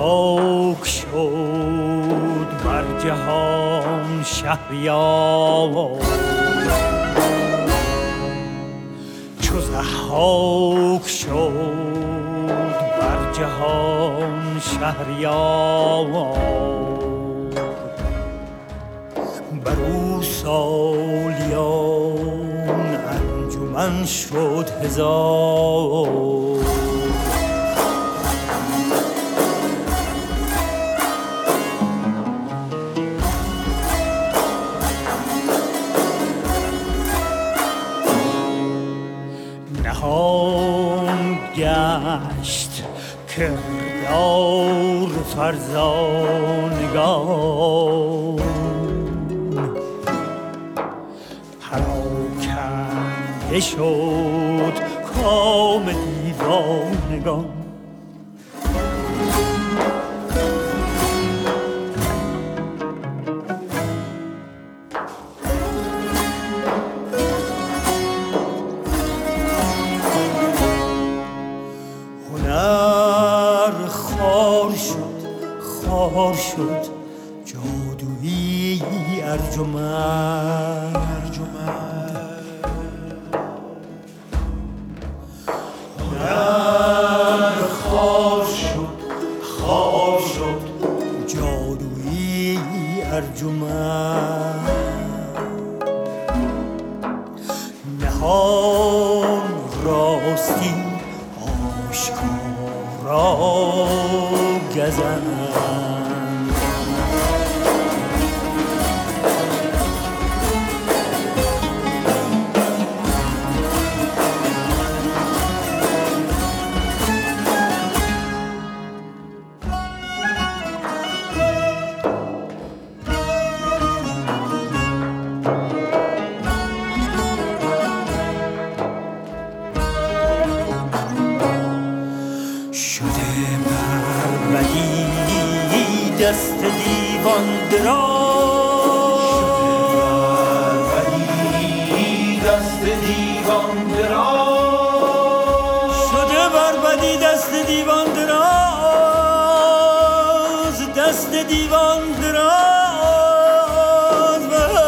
ضحاک شد بر جهان شهریار، چو ضحاک شد بر جهان شهریار، بر او سالیان انجمن شد هزار. نهان گشت کردار فرزانگان، پراکنده شد کام دیوانگان. خار شد جادویی ارجمند، هنر خار شد جادویی ارجمند، نهان راستی آشکارا گزند. دست دیوان دراز، دست دیوان دراز، شده بربدی دست دیوان دراز، دست دیوان دراز،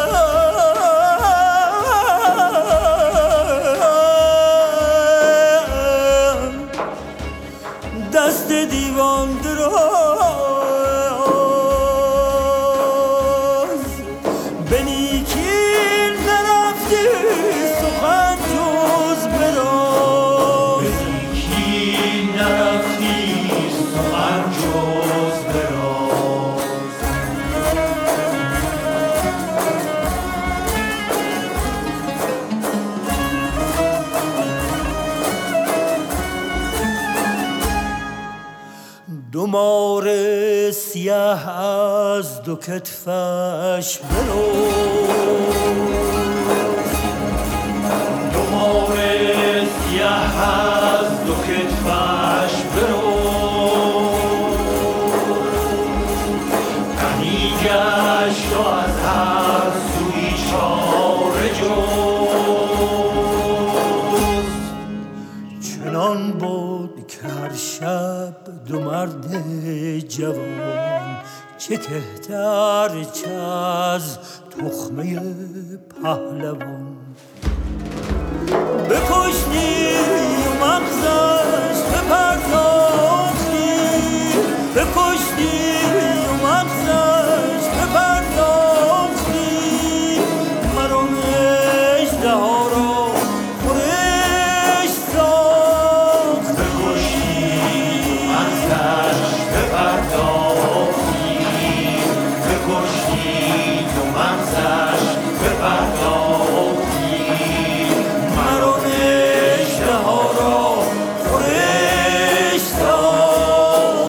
دست دیوان دراز. دو مار سیاه از دو کتفش برفت، دو مار سیاه از دو کتفش برفت، غمی گشت و از هر سوی چاره جست. چنان بود که هر شب دو مرد جوان، چه کهتر چه از تخمه پهلوان، بکشتی و مغزش بپرداختی، بکشتی و مغزش بپرداختی، مرون اژدها را خورش ساخت، بکشتی و مغزش بپرداختی، بکشتی و مغزش بپرداختی.